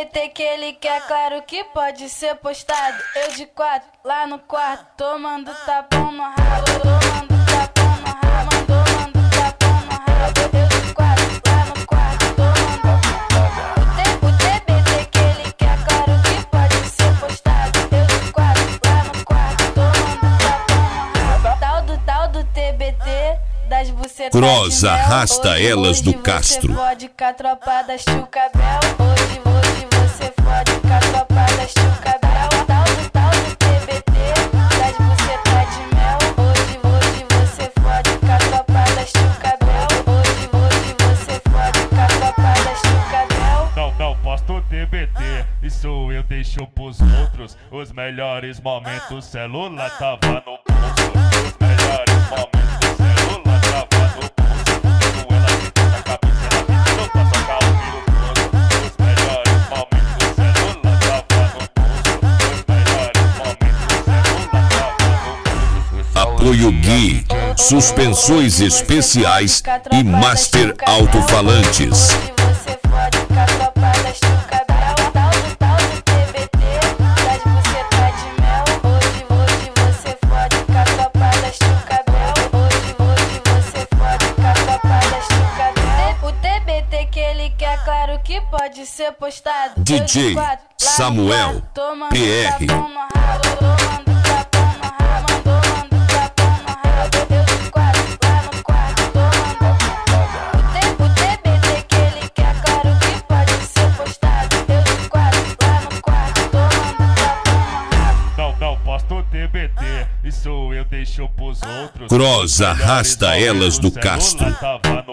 TBT que ele quer, claro que pode ser postado. Eu de quatro, lá no quarto, tomando tapão no rabo. Tomando tapão no rabo, tomando tapão no rabo. Eu de quatro, lá no quarto, tomando. O TBT que ele quer, claro que pode ser postado. Eu de quatro, lá no quarto, tomando tapão no rabo. Tal do TBT. Das bucetas Cross arrasta hoje, elas hoje do Castro. Você fode com a tropa da Chucabel. Hoje você fode com a tropa da Chucabel. Tal do TBT, das bucetas de mel. Hoje você fode com a tropa da Chucabel. Hoje você fode com a tropa da Chucabel. Não posto TBT, isso eu deixo pros outros. Os melhores momentos, celular tava no bolso. Os melhores momentos. Apoio Gui, suspensões especiais e master alto-falantes. Hoje você fode com a tropa da Chucabel. Tal do TBT, das bucetas de mel. Hoje você fode com a tropa da Chucabel. Hoje você fode com a tropa da Chucabel. O TBT que ele quer, claro que pode ser postado. DJ Samuel PR. TBT, isso eu deixo pros outros. Cross arrasta elas do Castro.